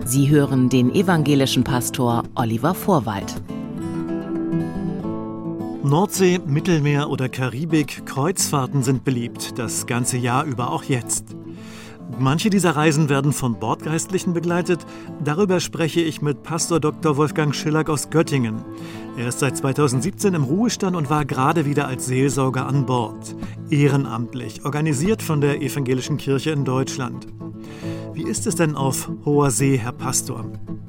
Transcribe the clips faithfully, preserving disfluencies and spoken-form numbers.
Sie hören den evangelischen Pastor Oliver Vorwald. Nordsee, Mittelmeer oder Karibik, Kreuzfahrten sind beliebt, das ganze Jahr über, auch jetzt. Manche dieser Reisen werden von Bordgeistlichen begleitet. Darüber spreche ich mit Pastor Doktor Wolfgang Schillack aus Göttingen. Er ist seit zweitausendsiebzehn im Ruhestand und war gerade wieder als Seelsorger an Bord. Ehrenamtlich, organisiert von der Evangelischen Kirche in Deutschland. Wie ist es denn auf hoher See, Herr Pastor?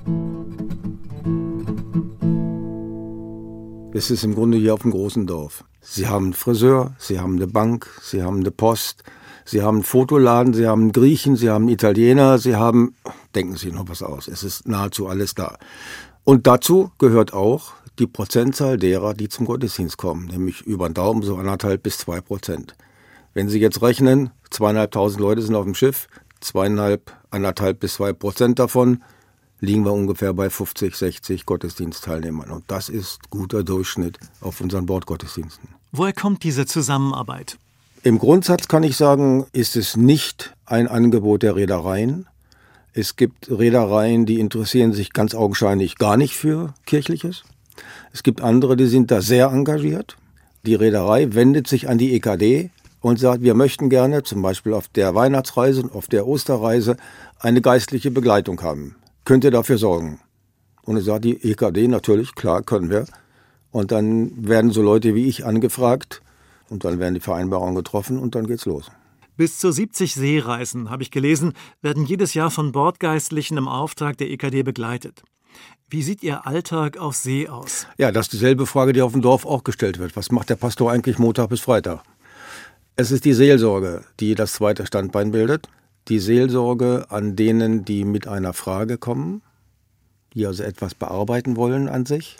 Es ist im Grunde hier auf dem großen Dorf. Sie haben einen Friseur, Sie haben eine Bank, Sie haben eine Post, Sie haben einen Fotoladen, Sie haben einen Griechen, Sie haben einen Italiener, Sie haben, denken Sie noch was aus, es ist nahezu alles da. Und dazu gehört auch die Prozentzahl derer, die zum Gottesdienst kommen, nämlich über den Daumen so anderthalb bis zwei Prozent. Wenn Sie jetzt rechnen, zweieinhalbtausend Leute sind auf dem Schiff, zweieinhalb, anderthalb bis zwei Prozent davon, liegen wir ungefähr bei fünfzig, sechzig Gottesdienstteilnehmern. Und das ist guter Durchschnitt auf unseren Bordgottesdiensten. Woher kommt diese Zusammenarbeit? Im Grundsatz kann ich sagen, ist es nicht ein Angebot der Reedereien. Es gibt Reedereien, die interessieren sich ganz augenscheinlich gar nicht für Kirchliches. Es gibt andere, die sind da sehr engagiert. Die Reederei wendet sich an die E K D und sagt, wir möchten gerne zum Beispiel auf der Weihnachtsreise und auf der Osterreise eine geistliche Begleitung haben. Könnt ihr dafür sorgen? Und dann sagt die E K D, natürlich, klar, können wir. Und dann werden so Leute wie ich angefragt und dann werden die Vereinbarungen getroffen und dann geht's los. Bis zu siebzig Seereisen, habe ich gelesen, werden jedes Jahr von Bordgeistlichen im Auftrag der E K D begleitet. Wie sieht Ihr Alltag auf See aus? Ja, das ist dieselbe Frage, die auf dem Dorf auch gestellt wird. Was macht der Pastor eigentlich Montag bis Freitag? Es ist die Seelsorge, die das zweite Standbein bildet. Die Seelsorge an denen, die mit einer Frage kommen, die also etwas bearbeiten wollen an sich.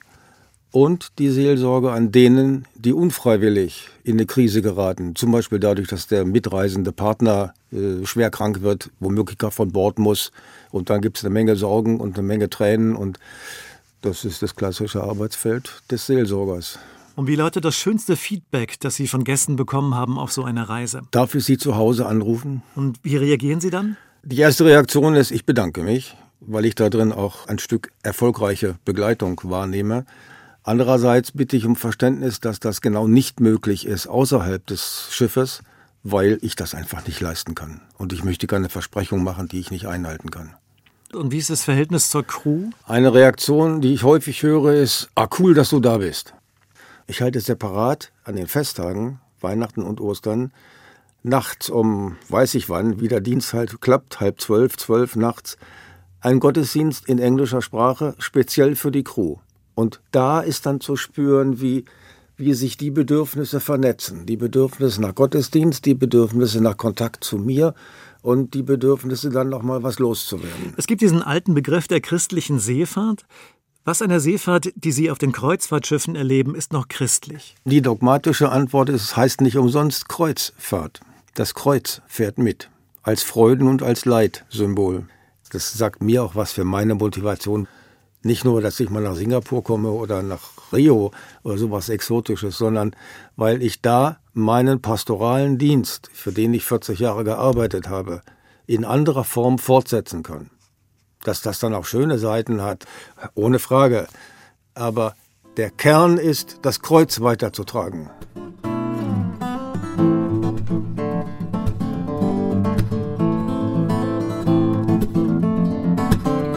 Und die Seelsorge an denen, die unfreiwillig in eine Krise geraten. Zum Beispiel dadurch, dass der mitreisende Partner äh, schwer krank wird, womöglich gar von Bord muss. Und dann gibt es eine Menge Sorgen und eine Menge Tränen. Und das ist das klassische Arbeitsfeld des Seelsorgers. Und wie lautet das schönste Feedback, das Sie von Gästen bekommen haben auf so einer Reise? Darf ich Sie zu Hause anrufen? Und wie reagieren Sie dann? Die erste Reaktion ist, ich bedanke mich, weil ich da drin auch ein Stück erfolgreiche Begleitung wahrnehme. Andererseits bitte ich um Verständnis, dass das genau nicht möglich ist außerhalb des Schiffes, weil ich das einfach nicht leisten kann. Und ich möchte keine Versprechung machen, die ich nicht einhalten kann. Und wie ist das Verhältnis zur Crew? Eine Reaktion, die ich häufig höre, ist, ah cool, dass du da bist. Ich halte separat an den Festtagen, Weihnachten und Ostern, nachts um, weiß ich wann, wie der Dienst halt klappt, halb zwölf, zwölf nachts, einen Gottesdienst in englischer Sprache, speziell für die Crew. Und da ist dann zu spüren, wie, wie sich die Bedürfnisse vernetzen. Die Bedürfnisse nach Gottesdienst, die Bedürfnisse nach Kontakt zu mir und die Bedürfnisse dann nochmal was loszuwerden. Es gibt diesen alten Begriff der christlichen Seefahrt. Was an der Seefahrt, die Sie auf den Kreuzfahrtschiffen erleben, ist noch christlich? Die dogmatische Antwort ist, es heißt nicht umsonst Kreuzfahrt. Das Kreuz fährt mit, als Freuden- und als Leidsymbol. Das sagt mir auch was für meine Motivation. Nicht nur, dass ich mal nach Singapur komme oder nach Rio oder sowas Exotisches, sondern weil ich da meinen pastoralen Dienst, für den ich vierzig Jahre gearbeitet habe, in anderer Form fortsetzen kann. Dass das dann auch schöne Seiten hat, ohne Frage. Aber der Kern ist, das Kreuz weiterzutragen.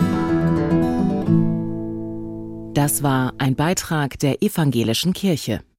Das war ein Beitrag der Evangelischen Kirche.